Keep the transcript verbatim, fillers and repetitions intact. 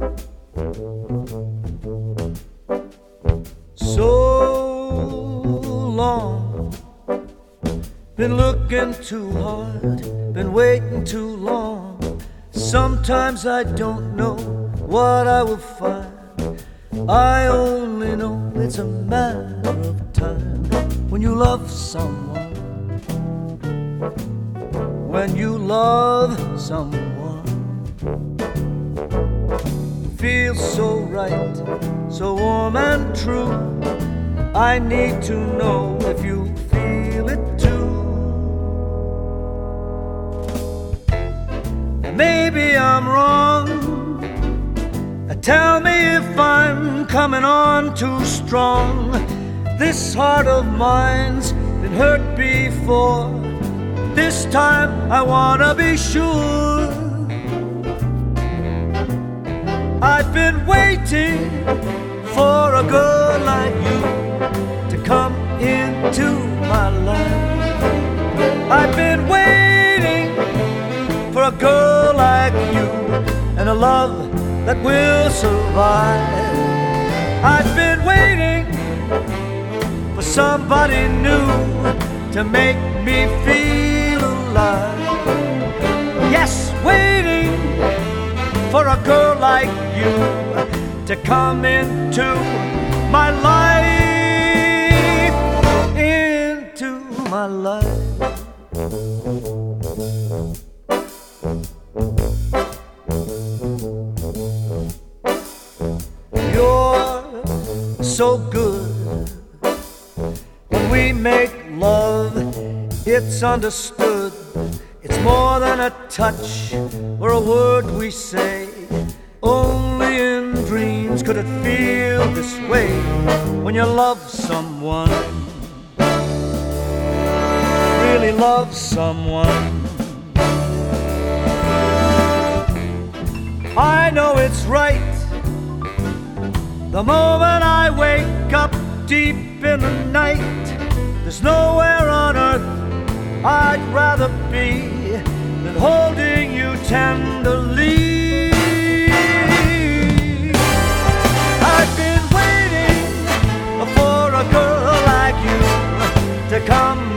So long, been looking too hard, been waiting too long. Sometimes I don't know what I will find. I only know it's a matter of time. When you love someone, when you love someone, feels so right, so warm and true. I need to know if you feel it too. Maybe I'm wrong. Tell me if I'm coming on too strong. This heart of mine's been hurt before. This time I wanna be sure. I've been waiting for a girl like you to come into my life. I've been waiting for a girl like you and a love that will survive. I've been waiting for somebody new to make me feel alive. Yes, waiting for a girl like you to come into my life, into my life. You're so good. When we make love, it's understood. It's more than a touch or a word we say. Only in dreams could it feel this way. When you love someone, really love someone, I know it's right. The moment I wake up deep in the night, there's nowhere on earth I'd rather be than holding you tenderly. I've been waiting for a girl like you to come